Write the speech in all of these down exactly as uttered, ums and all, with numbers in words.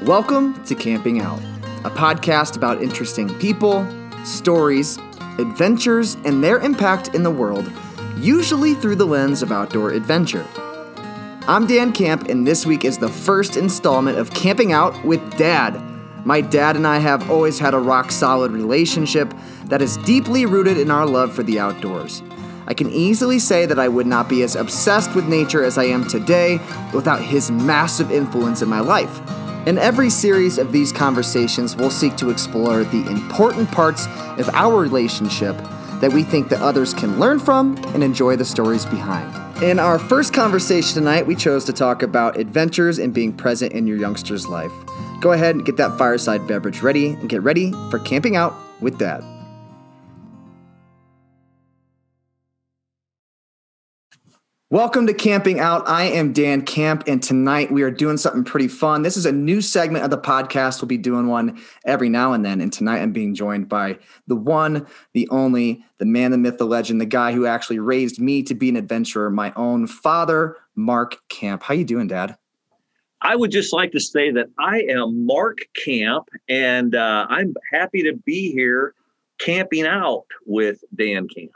Welcome to Camping Out, a podcast about interesting people, stories, adventures, and their impact in the world, usually through the lens of outdoor adventure. I'm Dan Camp, and this week is the first installment of Camping Out with Dad. My dad and I have always had a rock-solid relationship that is deeply rooted in our love for the outdoors. I can easily say that I would not be as obsessed with nature as I am today without his massive influence in my life. In every series of these conversations, we'll seek to explore the important parts of our relationship that we think that others can learn from and enjoy the stories behind. In our first conversation tonight, we chose to talk about adventures and being present in your youngster's life. Go ahead and get that fireside beverage ready and get ready for Camping Out with Dad. Welcome to Camping Out. I am Dan Camp, and tonight we are doing something pretty fun. This is a new segment of the podcast. We'll be doing one every now and then, and tonight I'm being joined by the one, the only, the man, the myth, the legend, the guy who actually raised me to be an adventurer, my own father, Mark Camp. How you doing, Dad? I would just like to say that I am Mark Camp, and uh, I'm happy to be here camping out with Dan Camp.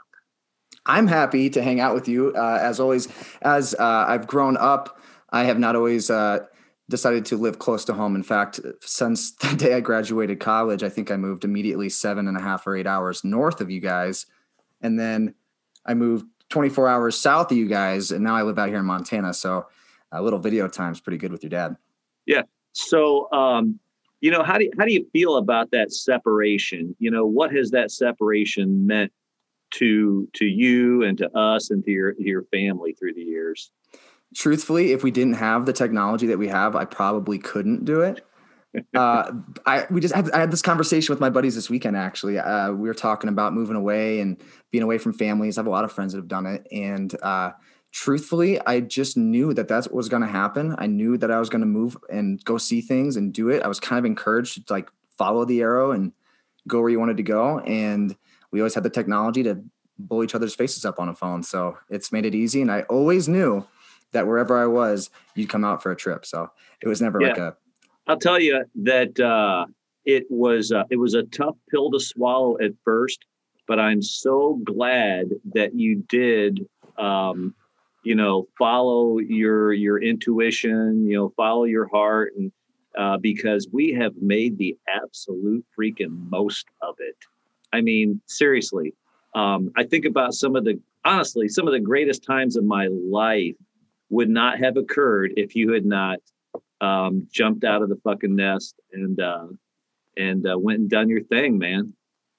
I'm happy to hang out with you. Uh, as always, as uh, I've grown up, I have not always uh, decided to live close to home. In fact, since the day I graduated college, I think I moved immediately seven and a half or eight hours north of you guys. And then I moved twenty-four hours south of you guys. And now I live out here in Montana. So a little video time is pretty good with your dad. Yeah. So, um, you know, how do you, how do you feel about that separation? You know, what has that separation meant to to you and to us and to your your family through the years? Truthfully, if we didn't have the technology that we have, I probably couldn't do it. uh, I we just had I had this conversation with my buddies this weekend. Actually, uh, we were talking about moving away and being away from families. I have a lot of friends that have done it, and uh, truthfully, I just knew that that's what was going to happen. I knew that I was going to move and go see things and do it. I was kind of encouraged to like follow the arrow and go where you wanted to go, and we always had the technology to blow each other's faces up on a phone. So it's made it easy. And I always knew that wherever I was, you'd come out for a trip. So it was never yeah. like a, I'll tell you that uh, it was, uh, it was a tough pill to swallow at first, but I'm so glad that you did, um, you know, follow your, your intuition, you know, follow your heart. And uh, because we have made the absolute freaking most of it. I mean, seriously, um, I think about some of the, honestly, some of the greatest times of my life would not have occurred if you had not um, jumped out of the fucking nest and uh, and uh, went and done your thing, man.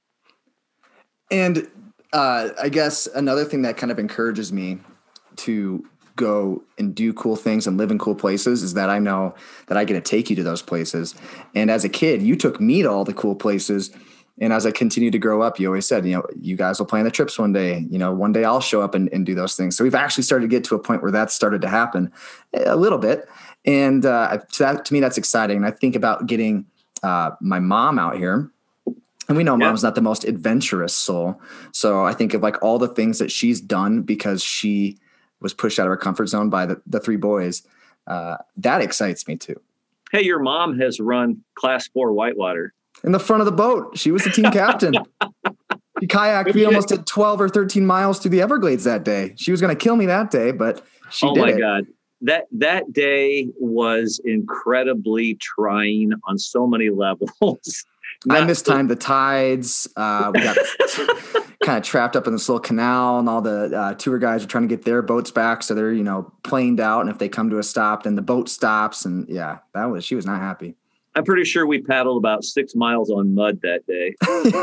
And uh, I guess another thing that kind of encourages me to go and do cool things and live in cool places is that I know that I get to take you to those places. And as a kid, you took me to all the cool places. And as I continue to grow up, you always said, you know, you guys will plan the trips one day, you know, one day I'll show up and, and do those things. So we've actually started to get to a point where that started to happen a little bit. And uh, to, that, to me, that's exciting. And I think about getting uh, my mom out here. And we know yeah. Mom's not the most adventurous soul. So I think of like all the things that she's done because she was pushed out of her comfort zone by the, the three boys. Uh, that excites me too. Hey, your mom has run class four whitewater. In the front of the boat. She was the team captain. She kayaked. We almost did twelve or thirteen miles through the Everglades that day. She was going to kill me that day, but she oh did it. Oh my God. That, that day was incredibly trying on so many levels. I mistimed the tides. Uh, we got kind of trapped up in this little canal, and all the uh, tour guys are trying to get their boats back. So they're, you know, planed out. And if they come to a stop, then the boat stops. And yeah, that was, she was not happy. I'm pretty sure we paddled about six miles on mud that day.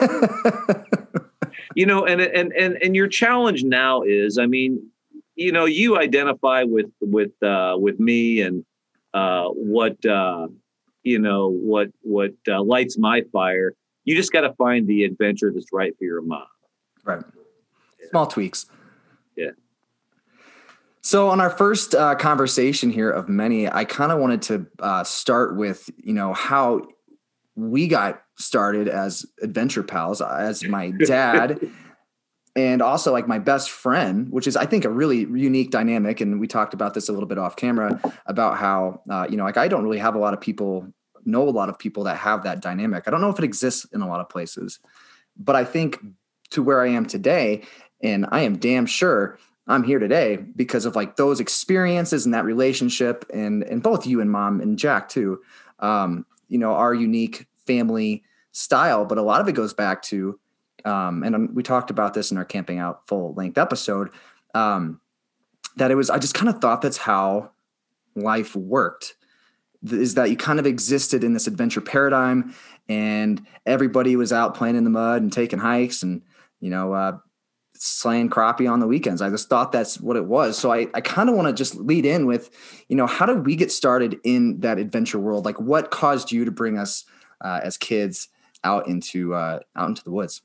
You know, and, and, and, and your challenge now is, I mean, you know, you identify with, with, uh, with me and, uh, what, uh, you know, what, what, uh, lights my fire. You just got to find the adventure that's right for your mom. Right. Small tweaks. Yeah. So on our first uh, conversation here of many, I kind of wanted to uh, start with, you know, how we got started as adventure pals, as my dad and also like my best friend, which is, I think, a really unique dynamic. And we talked about this a little bit off camera about how, uh, you know, like I don't really have a lot of people know a lot of people that have that dynamic. I don't know if it exists in a lot of places, but I think to where I am today, and I am damn sure I'm here today because of like those experiences and that relationship, and and both you and Mom and Jack too, um, you know, our unique family style. But a lot of it goes back to, um, and we talked about this in our Camping Out full length episode, um, that it was, I just kind of thought that's how life worked, is that you kind of existed in this adventure paradigm and everybody was out playing in the mud and taking hikes and, you know, uh, slaying crappie on the weekends. I just thought that's what it was. So I, I kind of want to just lead in with, you know, how did we get started in that adventure world? Like what caused you to bring us uh, as kids out into, uh, out into the woods?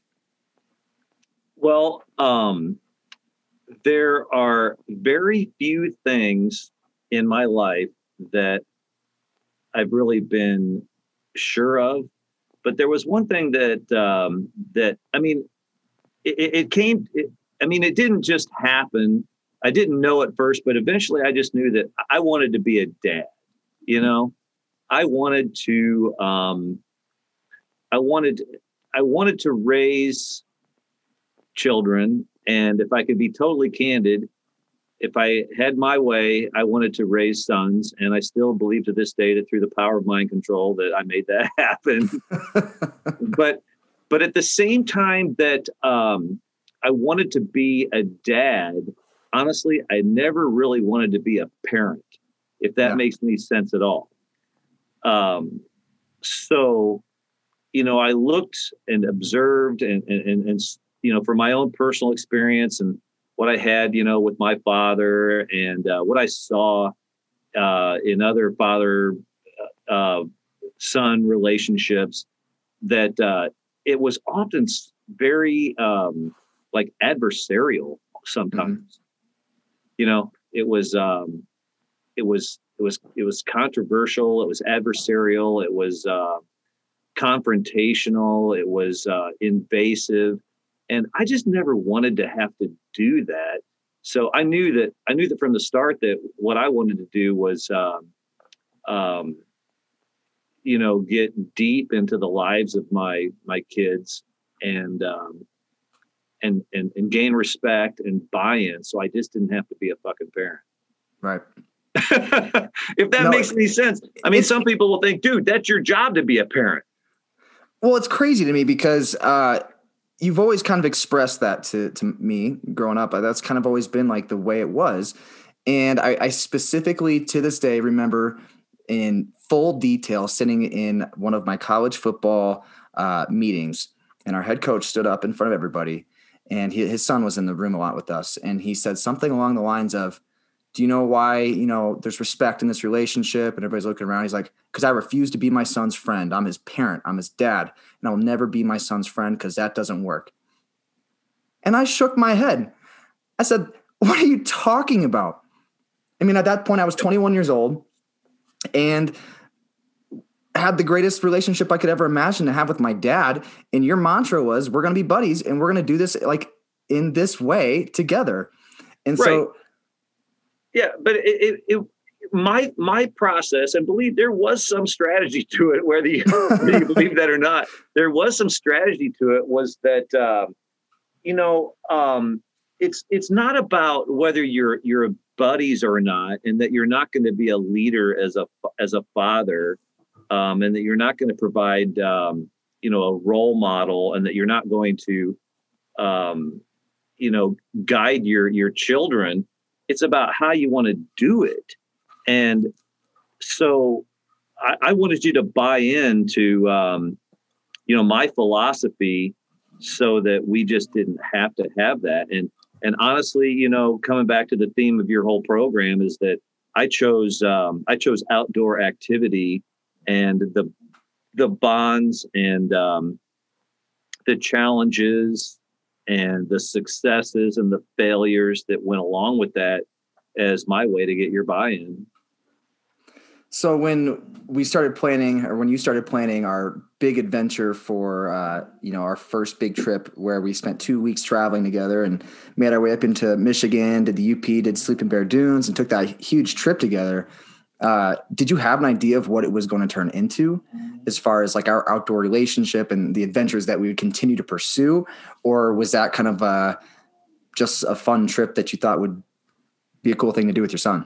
Well, um, there are very few things in my life that I've really been sure of, but there was one thing that, um, that, I mean, It, it came, it, I mean, it didn't just happen. I didn't know at first, but eventually I just knew that I wanted to be a dad. You know, I wanted to, um, I wanted, I wanted to raise children. And if I could be totally candid, if I had my way, I wanted to raise sons. And I still believe to this day that through the power of mind control that I made that happen. but But at the same time that um, I wanted to be a dad, honestly, I never really wanted to be a parent, if that yeah. makes any sense at all. Um, so, you know, I looked and observed and, and, and, and, you know, from my own personal experience and what I had, you know, with my father and uh, what I saw uh, in other father uh, son relationships, that uh, it was often very um, like adversarial sometimes. Mm-hmm. You know, it was um, it was it was it was controversial. It was adversarial. It was uh, confrontational. It was uh, invasive, and I just never wanted to have to do that. So I knew that I knew that from the start that what I wanted to do was, um, um, you know, get deep into the lives of my my kids and um, and and and gain respect and buy-in. So I just didn't have to be a fucking parent. Right. If that no, makes any sense. I mean, some people will think, dude, that's your job to be a parent. Well, it's crazy to me because uh, you've always kind of expressed that to, to me growing up. That's kind of always been like the way it was. And I, I specifically to this day remember in full detail sitting in one of my college football uh, meetings, and our head coach stood up in front of everybody, and he, his son was in the room a lot with us. And he said something along the lines of, do you know why, you know, there's respect in this relationship? And everybody's looking around. He's like, because I refuse to be my son's friend. I'm his parent. I'm his dad. And I'll never be my son's friend because that doesn't work. And I shook my head. I said, what are you talking about? I mean, at that point, I was twenty-one years old and had the greatest relationship I could ever imagine to have with my dad. And your mantra was, we're going to be buddies and we're going to do this like in this way together. And right. so Yeah, but it, it, it my my process, and believe there was some strategy to it, whether you, whether you believe that or not, there was some strategy to it. Was that um, you know um, it's it's not about whether you're you're buddies or not, and that you're not going to be a leader as a as a father, um, and that you're not going to provide um, you know a role model, and that you're not going to um, you know guide your your children. It's about how you want to do it. And so I, I wanted you to buy into, um, you know, my philosophy so that we just didn't have to have that. And, and honestly, you know, coming back to the theme of your whole program is that I chose, um, I chose outdoor activity and the, the bonds and um, the challenges and the successes and the failures that went along with that as my way to get your buy-in. So when we started planning, or when you started planning our big adventure for, uh, you know, our first big trip where we spent two weeks traveling together and made our way up into Michigan, did the U P, did Sleeping Bear Dunes, and took that huge trip together. Uh, did you have an idea of what it was going to turn into? as far as like our outdoor relationship and the adventures that we would continue to pursue? Or was that kind of a, just a fun trip that you thought would be a cool thing to do with your son?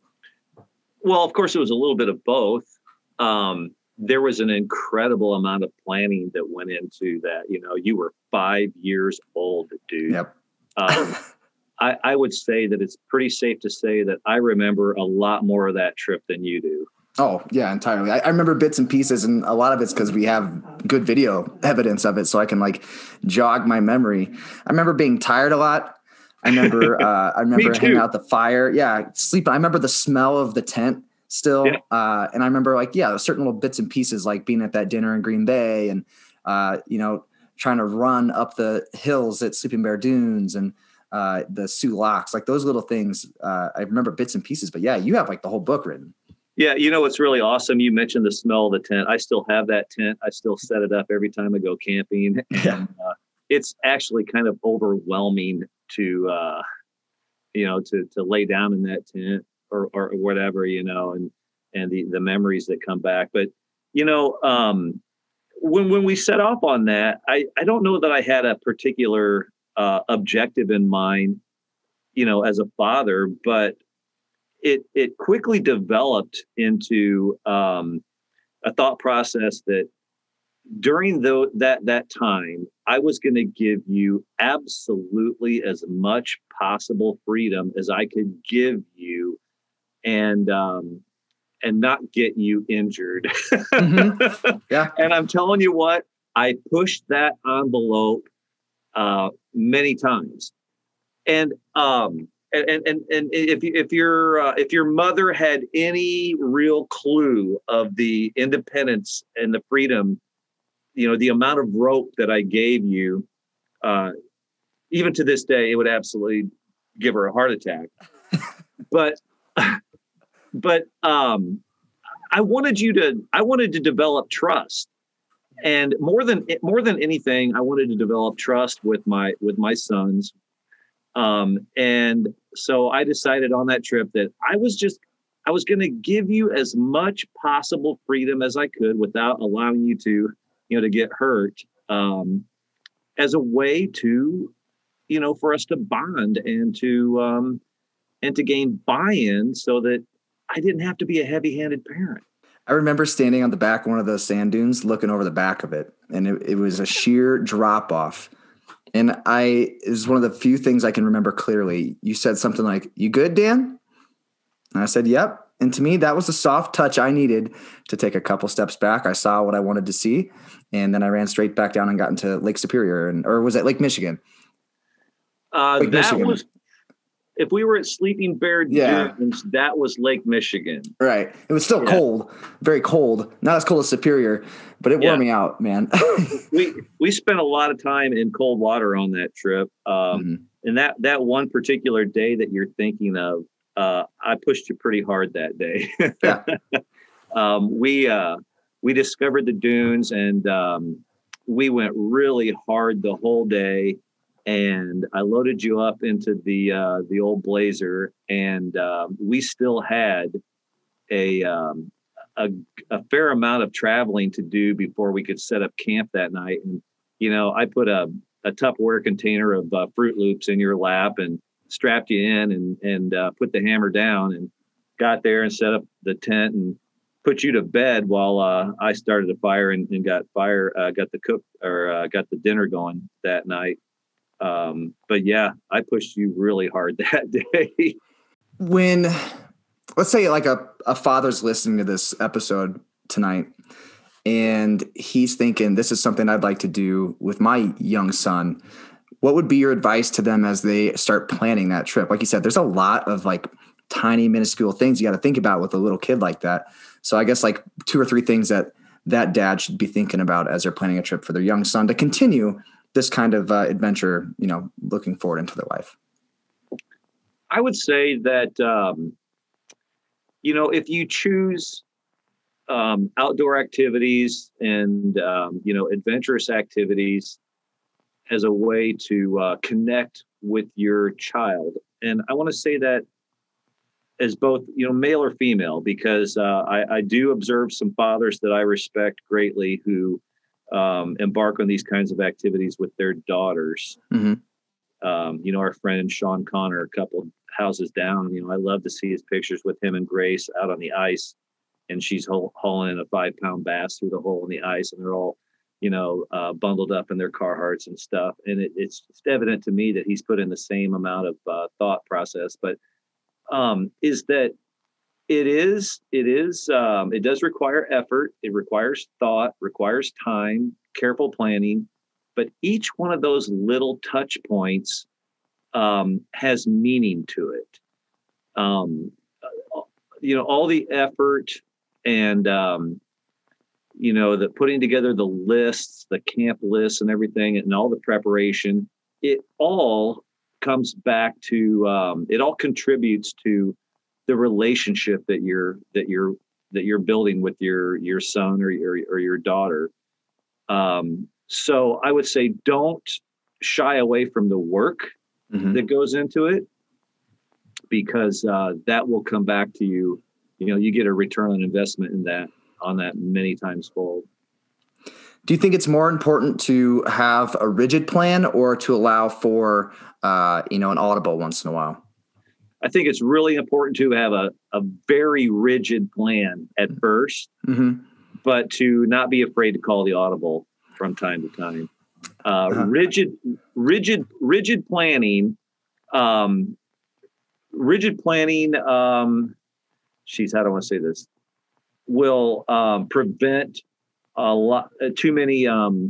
Well, of course, it was a little bit of both. Um, there was an incredible amount of planning that went into that. You know, you were five years old, dude. Yep. um, I, I would say that it's pretty safe to say that I remember a lot more of that trip than you do. Oh, yeah, entirely. I, I remember bits and pieces, and a lot of it's because we have good video evidence of it, so I can like jog my memory. I remember being tired a lot. I remember uh, I remember hanging out the fire. Yeah, sleep. I remember the smell of the tent still. Yeah. Uh, and I remember like, yeah, certain little bits and pieces, like being at that dinner in Green Bay and, uh, you know, trying to run up the hills at Sleeping Bear Dunes and uh, the Sioux Locks, like those little things. Uh, I remember bits and pieces, but yeah, you have like the whole book written. Yeah. You know, what's really awesome. You mentioned the smell of the tent. I still have that tent. I still set it up every time I go camping. And yeah. uh, it's actually kind of overwhelming to, uh, you know, to, to lay down in that tent or, or whatever, you know, and, and the, the memories that come back. But, you know, um, when, when we set off on that, I, I don't know that I had a particular uh, objective in mind, you know, as a father, but it, it quickly developed into um, a thought process that during the, that, that time, I was going to give you absolutely as much possible freedom as I could give you and, um, and not get you injured. Mm-hmm. Yeah. And I'm telling you what, I pushed that envelope uh, many times. And, um, and, and, and if, if your, uh, if your mother had any real clue of the independence and the freedom, you know, the amount of rope that I gave you, uh, even to this day, it would absolutely give her a heart attack. But, but um, I wanted you to, I wanted to develop trust, and more than more than anything, I wanted to develop trust with my with my sons. Um, and so I decided on that trip that I was just, I was going to give you as much possible freedom as I could without allowing you to, you know, to get hurt, um, as a way to, you know, for us to bond and to, um, and to gain buy-in so that I didn't have to be a heavy-handed parent. I remember standing on the back of one of those sand dunes, looking over the back of it, and it, it was a sheer drop off. And I, it was one of the few things I can remember clearly. You said something like, "You good, Dan?" And I said, "Yep." And to me, that was the soft touch I needed to take a couple steps back. I saw what I wanted to see, and then I ran straight back down and got into Lake Superior, and or was it Lake Michigan? Uh, Lake that Michigan. was, if we were at Sleeping Bear Yeah. Dunes, that was Lake Michigan. Right. It was still Yeah. cold, very cold. Not as cold as Superior, but it wore Yeah. me out, man. we we spent a lot of time in cold water on that trip. Um, Mhm. And that that one particular day that you're thinking of, uh, I pushed you pretty hard that day. Yeah. um, we uh, we discovered the dunes, and um, we went really hard the whole day. And I loaded you up into the uh, the old Blazer, and um, we still had a, um, a a fair amount of traveling to do before we could set up camp that night. And you know, I put a a Tupperware container of uh, Fruit Loops in your lap and strapped you in, and and uh, put the hammer down, and got there and set up the tent and put you to bed while uh, I started a fire and, and got fire uh, got the cook or uh, got the dinner going that night. Um, but yeah, I pushed you really hard that day. When, let's say like a, a father's listening to this episode tonight and he's thinking, this is something I'd like to do with my young son, what would be your advice to them as they start planning that trip? Like you said, there's a lot of like tiny minuscule things you got to think about with a little kid like that. So I guess like two or three things that that dad should be thinking about as they're planning a trip for their young son to continue this kind of uh, adventure, you know, looking forward into their life. I would say that, um, you know, if you choose um, outdoor activities and, um, you know, adventurous activities as a way to uh, connect with your child. And I want to say that as both, you know, male or female, because uh, I, I do observe some fathers that I respect greatly who um, embark on these kinds of activities with their daughters. Mm-hmm. Um, you know, our friend Sean Connor, a couple houses down, you know, I love to see his pictures with him and Grace out on the ice, and she's haul- hauling a five pound bass through the hole in the ice, and they're all, you know, uh, bundled up in their Carhartts and stuff. And it, it's, it's evident to me that he's put in the same amount of uh, thought process, but um, is that it is, it is, um, it does require effort. It requires thought, requires time, careful planning. But each one of those little touch points um, has meaning to it. Um, you know, all the effort and, um, you know, the putting together the lists, the camp lists and everything, and all the preparation, it all comes back to, um, it all contributes to the relationship that you're, that you're, that you're building with your, your son or your, or your daughter. Um, So I would say don't shy away from the work mm-hmm. that goes into it, because uh, that will come back to you. You know, you get a return on investment in that, on that many times fold. Do you think it's more important to have a rigid plan or to allow for, uh, you know, an audible once in a while? I think it's really important to have a, a very rigid plan at first, mm-hmm. but to not be afraid to call the audible from time to time. Uh, uh-huh. Rigid, rigid, rigid planning, um, rigid planning, um, geez, how do I want to say this? Will um, prevent a lot, uh, too many um,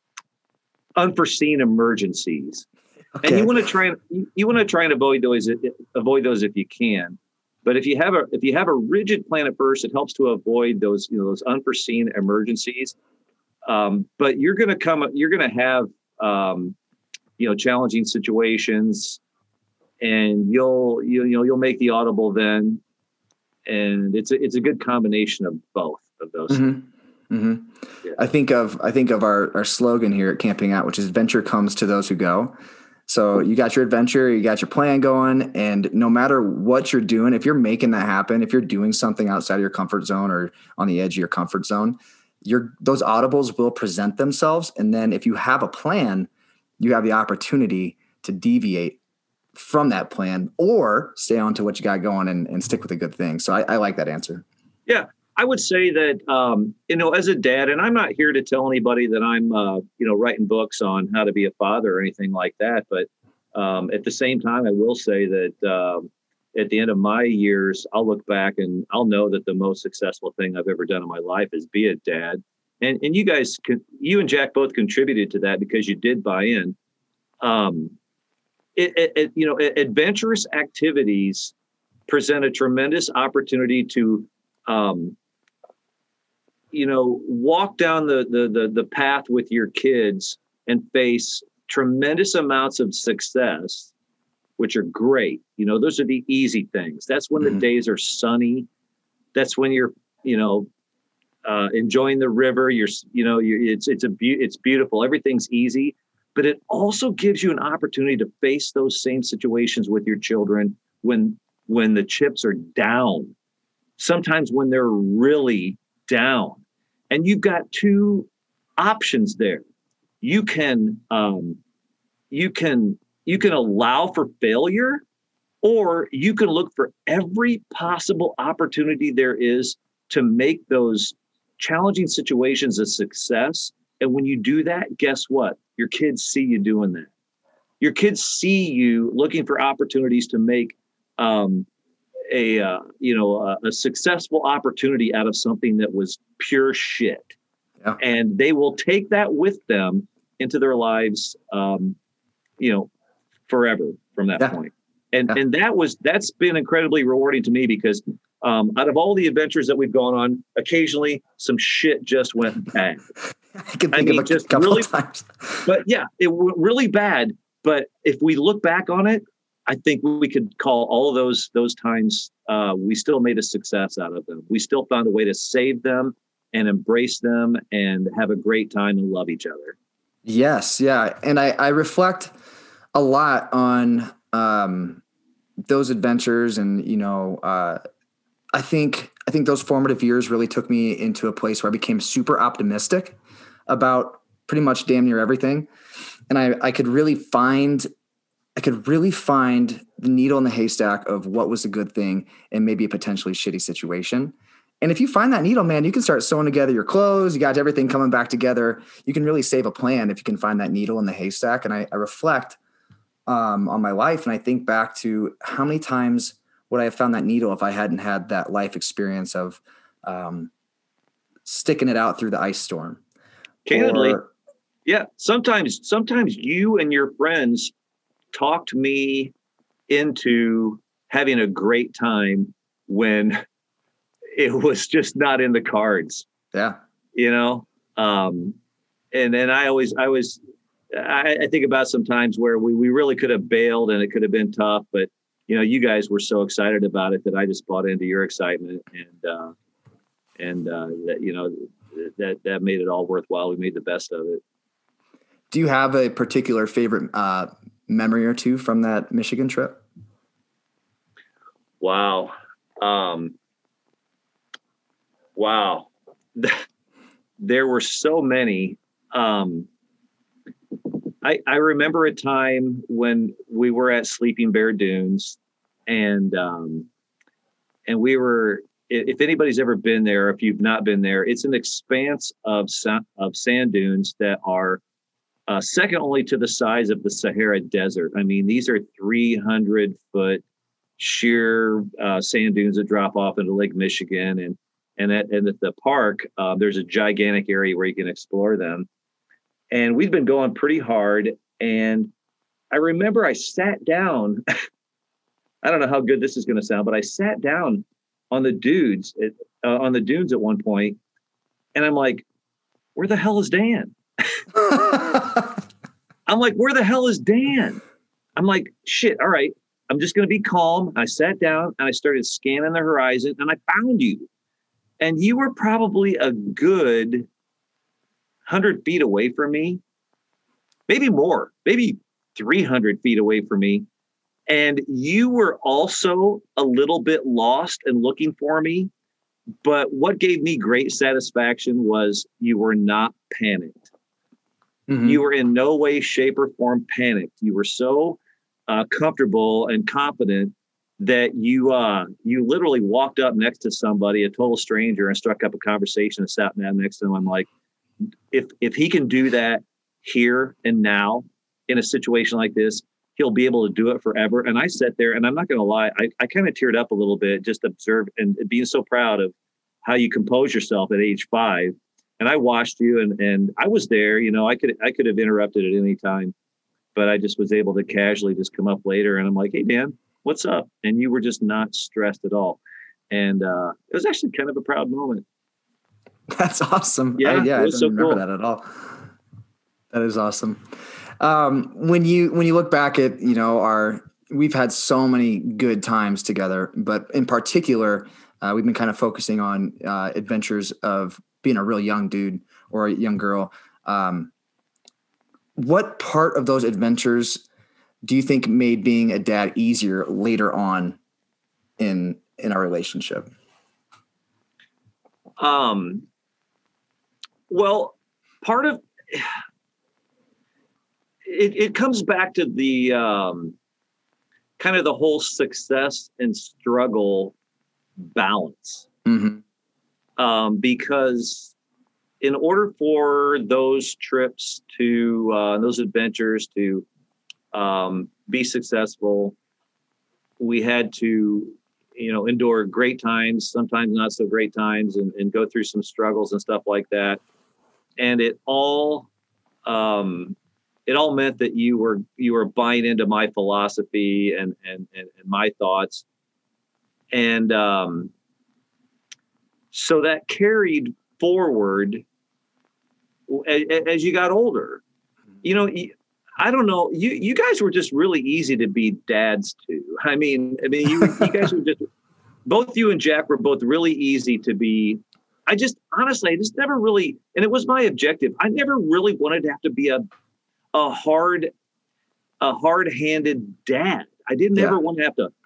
unforeseen emergencies. Okay. And you want to try and you, you want to try and avoid those, avoid those if you can. But if you have a if you have a rigid plan at first, it helps to avoid those, you know, those unforeseen emergencies. Um, but you're going to come, you're going to have, um, you know, challenging situations, and you'll, you, you know, you'll make the audible then. And it's a, it's a good combination of both of those. Mm-hmm. Mm-hmm. Yeah. I think of, I think of our, our slogan here at Camping Out, which is adventure comes to those who go. So you got your adventure, you got your plan going, and no matter what you're doing, if you're making that happen, if you're doing something outside of your comfort zone or on the edge of your comfort zone, Your those audibles will present themselves. And then if you have a plan, you have the opportunity to deviate from that plan or stay on to what you got going and, and stick with a good thing. So I, I like that answer. Yeah, I would say that, um, you know, as a dad, and I'm not here to tell anybody that I'm, uh, you know, writing books on how to be a father or anything like that. But um, at the same time, I will say that um, at the end of my years, I'll look back and I'll know that the most successful thing I've ever done in my life is be a dad. And and you guys, you and Jack both contributed to that because you did buy in. Um, it, it, it, you know, adventurous activities present a tremendous opportunity to, um, you know, walk down the, the the the path with your kids and face tremendous amounts of success, which are great. You know, those are the easy things. That's when mm-hmm. the days are sunny. That's when you're, you know, uh, enjoying the river. You're, you know, you're, it's, it's a be- it's beautiful. Everything's easy, but it also gives you an opportunity to face those same situations with your children when, when the chips are down, sometimes when they're really down, and you've got two options there. You can, um, you can, You can allow for failure, or you can look for every possible opportunity there is to make those challenging situations a success. And when you do that, guess what? Your kids see you doing that. Your kids see you looking for opportunities to make um, a uh, you know a, a successful opportunity out of something that was pure shit, yeah. And they will take that with them into their lives. Um, you know. forever from that yeah. point. And yeah. and that was, that's been incredibly rewarding to me because um, out of all the adventures that we've gone on, occasionally some shit just went bad. I can think I mean, of a just couple really, of times. But yeah, it went really bad. But if we look back on it, I think we could call all of those, those times, uh, we still made a success out of them. We still found a way to save them and embrace them and have a great time and love each other. Yes. Yeah. And I, I reflect a lot on, um, those adventures and, you know, uh, I think, I think those formative years really took me into a place where I became super optimistic about pretty much damn near everything. And I, I could really find, I could really find the needle in the haystack of what was a good thing and maybe a potentially shitty situation. And if you find that needle, man, you can start sewing together your clothes. You got everything coming back together. You can really save a plan if you can find that needle in the haystack. And I, I reflect um, on my life, and I think back to how many times would I have found that needle if I hadn't had that life experience of um, sticking it out through the ice storm. Candidly, or, yeah. Sometimes, sometimes you and your friends talked me into having a great time when it was just not in the cards. Yeah. You know? Um, and then I always, I was, I, I think about sometimes where we, we really could have bailed and it could have been tough, but you know, you guys were so excited about it that I just bought into your excitement, and, uh, and, uh, that, you know, that, that made it all worthwhile. We made the best of it. Do you have a particular favorite, uh, memory or two from that Michigan trip? Wow. Um, wow. There were so many. Um, I, I remember a time when we were at Sleeping Bear Dunes, and um, and we were, if anybody's ever been there, if you've not been there, it's an expanse of, of sand dunes that are uh, second only to the size of the Sahara Desert. I mean, these are three hundred foot sheer uh, sand dunes that drop off into Lake Michigan. And and at, and at the park, uh, there's a gigantic area where you can explore them. And we've been going pretty hard. And I remember I sat down. I don't know how good this is going to sound, but I sat down on the dudes at, uh, on the dunes at one point, and I'm like, "Where the hell is Dan?" I'm like, "Where the hell is Dan?" I'm like, "Shit! All right, I'm just going to be calm." I sat down and I started scanning the horizon, and I found you, and you were probably a good hundred feet away from me, maybe more, maybe three hundred feet away from me. And you were also a little bit lost and looking for me. But what gave me great satisfaction was you were not panicked. Mm-hmm. You were in no way, shape, or form panicked. You were so uh, comfortable and confident that you uh, you literally walked up next to somebody, a total stranger, and struck up a conversation and sat down next to them. I'm like, if if he can do that here and now in a situation like this, he'll be able to do it forever. And I sat there, and I'm not going to lie, I, I kind of teared up a little bit, just observe and being so proud of how you compose yourself at age five. And I watched you, and and I was there. You know, I could I could have interrupted at any time, but I just was able to casually just come up later, and I'm like, "Hey, Dan, what's up?" And you were just not stressed at all. And uh, it was actually kind of a proud moment. That's awesome. Yeah, I, yeah, it was I so don't remember cool. that at all. That is awesome. Um, when you when you look back at, you know, our we've had so many good times together, but in particular, uh, we've been kind of focusing on uh, adventures of being a real young dude or a young girl. Um, what part of those adventures do you think made being a dad easier later on in in our relationship? Um. Well, part of it, it comes back to the um, kind of the whole success and struggle balance. Mm-hmm. Um, because in order for those trips to uh, those adventures to um, be successful, we had to, you know, endure great times, sometimes not so great times, and, and go through some struggles and stuff like that. And it all, um, it all meant that you were you were buying into my philosophy and and and, and my thoughts, and um, so that carried forward as, as you got older. You know, I don't know. You you guys were just really easy to be dads to. I mean, I mean, you you guys were just both you and Jack were both really easy to be. I just, honestly, I just never really, and it was my objective. I never really wanted to have to be a, a hard, a hard-handed dad. I didn't yeah. ever want to have to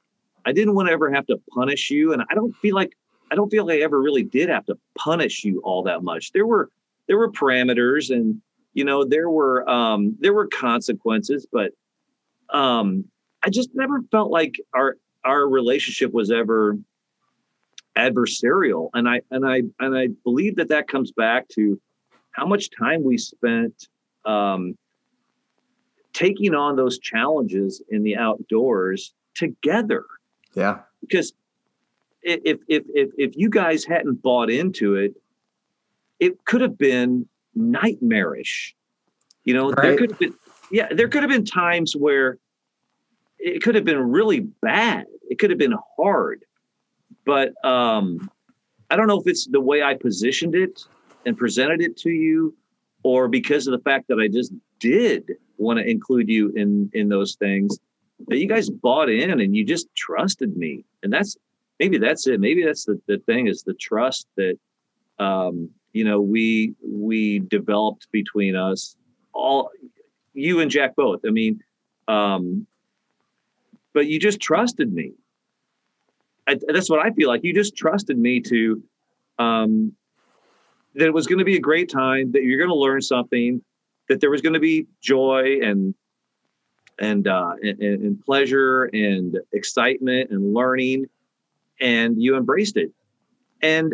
I didn't want to ever have to punish you. And I don't feel like, I don't feel like I ever really did have to punish you all that much. There were, there were parameters and, you know, there were, um, there were consequences, but, um, I just never felt like our, our relationship was ever adversarial. And I, and I, and I believe that that comes back to how much time we spent, um, taking on those challenges in the outdoors together. Yeah. Because if, if, if, if you guys hadn't bought into it, it could have been nightmarish. You know, right. there could have been, yeah, there could have been times where it could have been really bad. It could have been hard, but um, I don't know if it's the way I positioned it and presented it to you, or because of the fact that I just did want to include you in, in those things, that you guys bought in and you just trusted me. And that's, maybe that's it. Maybe that's the, the thing is the trust that, um, you know, we, we developed between us, all you and Jack both. I mean, um, but you just trusted me. I, that's what I feel like. You just trusted me to, um, that it was going to be a great time, that you're going to learn something, that there was going to be joy and, and, uh, and, and pleasure and excitement and learning, and you embraced it. And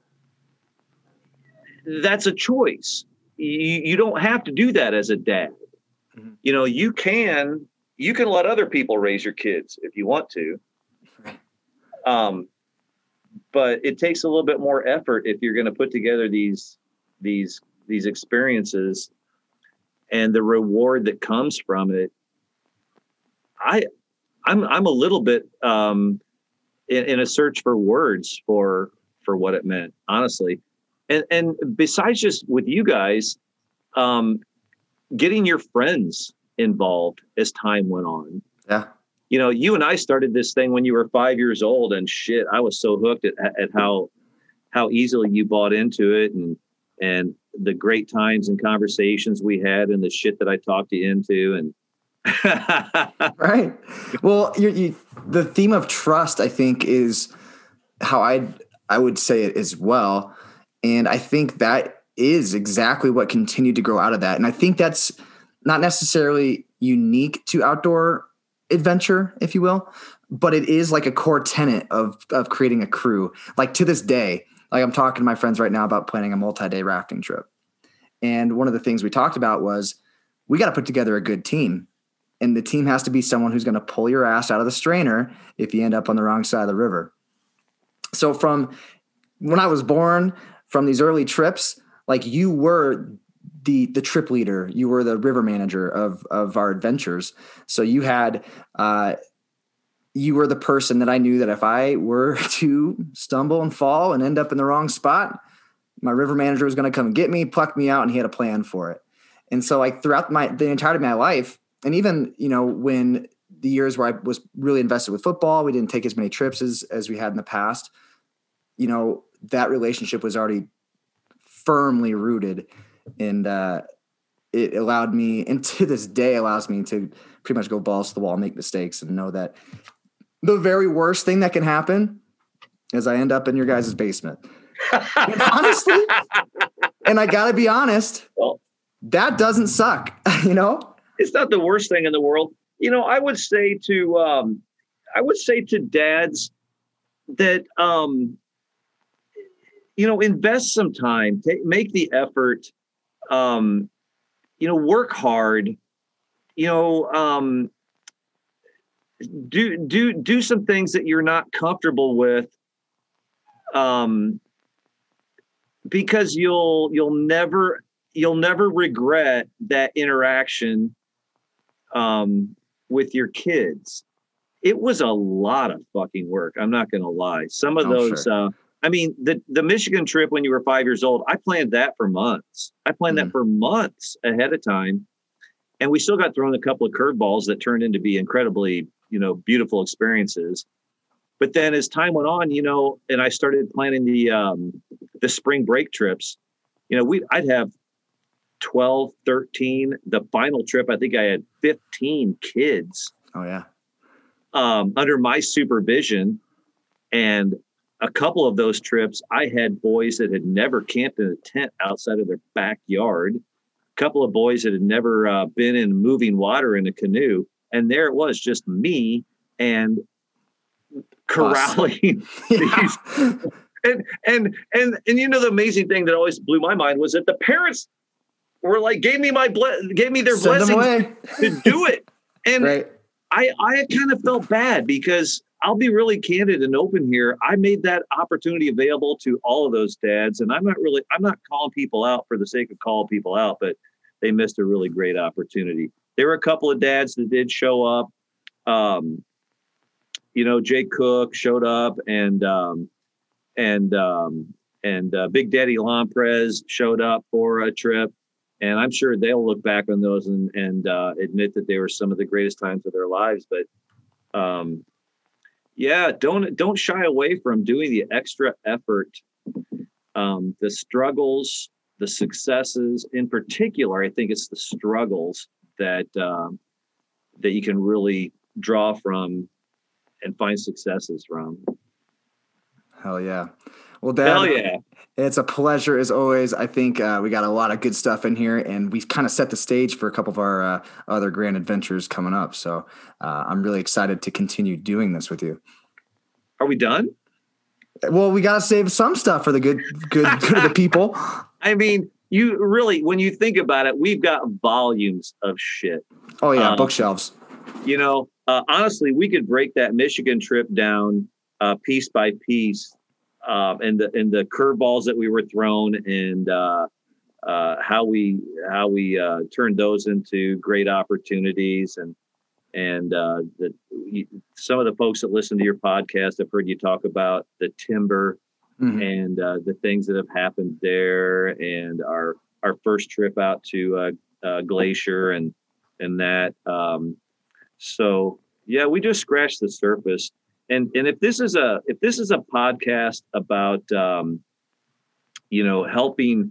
that's a choice. You, you don't have to do that as a dad. Mm-hmm. You know, you can, you can let other people raise your kids if you want to. Um, but it takes a little bit more effort if you're going to put together these, these, these experiences and the reward that comes from it. I, I'm, I'm a little bit, um, in, in a search for words for, for what it meant, honestly. And, and besides just with you guys, um, getting your friends involved as time went on. Yeah. You know, you and I started this thing when you were five years old, and shit, I was so hooked at, at how, how easily you bought into it, and, and the great times and conversations we had and the shit that I talked you into. And right. Well, you, you, the theme of trust, I think, is how I, I would say it as well. And I think that is exactly what continued to grow out of that. And I think that's not necessarily unique to outdoor adventure, if you will, but it is like a core tenet of, of creating a crew. Like to this day, like I'm talking to my friends right now about planning a multi-day rafting trip. And one of the things we talked about was we got to put together a good team. And the team has to be someone who's going to pull your ass out of the strainer if you end up on the wrong side of the river. So from when I was born, from these early trips, like you were the the trip leader, you were the river manager of of our adventures. So you had uh, you were the person that I knew that if I were to stumble and fall and end up in the wrong spot, my river manager was going to come get me, pluck me out, and he had a plan for it. And so like throughout my the entirety of my life, and even you know when the years where I was really invested with football, we didn't take as many trips as as we had in the past. You know, that relationship was already firmly rooted, and uh, it allowed me, and to this day allows me to pretty much go balls to the wall and make mistakes and know that the very worst thing that can happen is I end up in your guys' basement. And honestly, and I gotta be honest, well, that doesn't suck, you know? It's not the worst thing in the world. You know, I would say to, um, I would say to dads that, um, you know, invest some time, take, make the effort, um, you know, work hard, you know, um, do, do, do some things that you're not comfortable with, um, because you'll, you'll never, you'll never regret that interaction, um, with your kids. It was a lot of fucking work. I'm not going to lie. Some of oh, those, sure. uh, I mean, the, the Michigan trip when you were five years old, I planned that for months. I planned mm. that for months ahead of time. And we still got thrown a couple of curveballs that turned into be incredibly, you know, beautiful experiences. But then as time went on, you know, and I started planning the, um, the spring break trips, you know, we, I'd have twelve, thirteen, the final trip, I think I had fifteen kids. Oh yeah. um, under my supervision. And a couple of those trips, I had boys that had never camped in a tent outside of their backyard. A couple of boys that had never uh, been in moving water in a canoe. And there it was, just me and corralling these. And, and, and, and, you know, the amazing thing that always blew my mind was that the parents were like, gave me my, ble- gave me their Send blessing to do it. And right. I, I kind of felt bad because I'll be really candid and open here. I made that opportunity available to all of those dads. And I'm not really, I'm not calling people out for the sake of calling people out, but they missed a really great opportunity. There were a couple of dads that did show up. Um, you know, Jay Cook showed up, and, um, and, um, and uh, Big Daddy Lamprez showed up for a trip. And I'm sure they'll look back on those and, and uh, admit that they were some of the greatest times of their lives. But um, yeah, don't don't shy away from doing the extra effort, um, the struggles, the successes. In particular, I think it's the struggles that um, that you can really draw from and find successes from. Hell yeah. Well, Dad, Hell yeah. It's a pleasure as always. I think uh, we got a lot of good stuff in here, and we kind of set the stage for a couple of our uh, other grand adventures coming up. So uh, I'm really excited to continue doing this with you. Are we done? Well, we got to save some stuff for the good, good, good of the people. I mean, you really, when you think about it, we've got volumes of shit. Oh yeah, um, bookshelves. You know, uh, honestly, we could break that Michigan trip down uh, piece by piece. Uh, and the and the curveballs that we were thrown, and uh, uh, how we how we uh, turned those into great opportunities, and and uh, the you, some of the folks that listen to your podcast have heard you talk about the timber, mm-hmm. and uh, the things that have happened there, and our our first trip out to uh, uh, Glacier, and and that. Um, so yeah, we just scratched the surface. And and if this is a if this is a podcast about um, you know, helping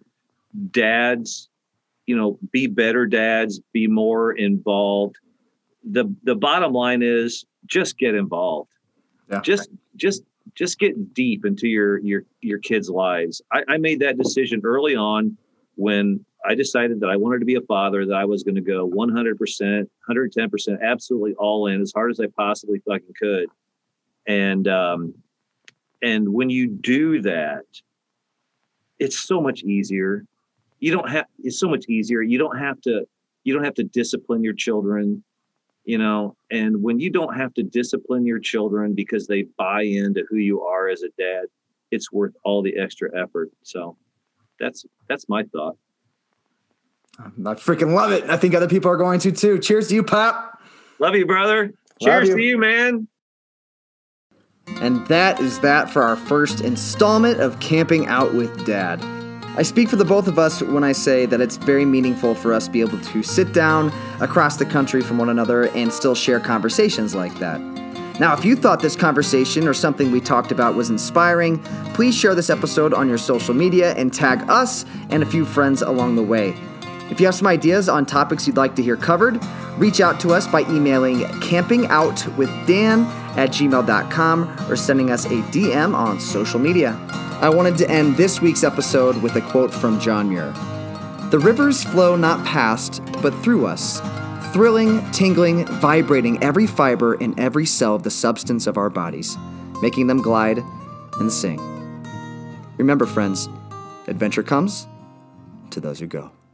dads, you know, be better dads, be more involved, the the bottom line is just get involved. Yeah. Just just just get deep into your your your kids' lives. I, I made that decision early on when I decided that I wanted to be a father, that I was going to go one hundred percent, one hundred ten percent, absolutely all in, as hard as I possibly fucking could. And, um, and when you do that, it's so much easier. You don't have, it's so much easier. You don't have to, you don't have to discipline your children, you know, and when you don't have to discipline your children because they buy into who you are as a dad, it's worth all the extra effort. So that's, that's my thought. I freaking love it. I think other people are going to too. Cheers to you, Pop. Love you, brother. Cheers to you, man. And that is that for our first installment of Camping Out with Dad. I speak for the both of us when I say that it's very meaningful for us to be able to sit down across the country from one another and still share conversations like that. Now, if you thought this conversation or something we talked about was inspiring, please share this episode on your social media and tag us and a few friends along the way. If you have some ideas on topics you'd like to hear covered, reach out to us by emailing campingoutwithdan at gmail dot com or sending us a D M on social media. I wanted to end this week's episode with a quote from John Muir. "The rivers flow not past, but through us, thrilling, tingling, vibrating every fiber in every cell of the substance of our bodies, making them glide and sing." Remember, friends, adventure comes to those who go.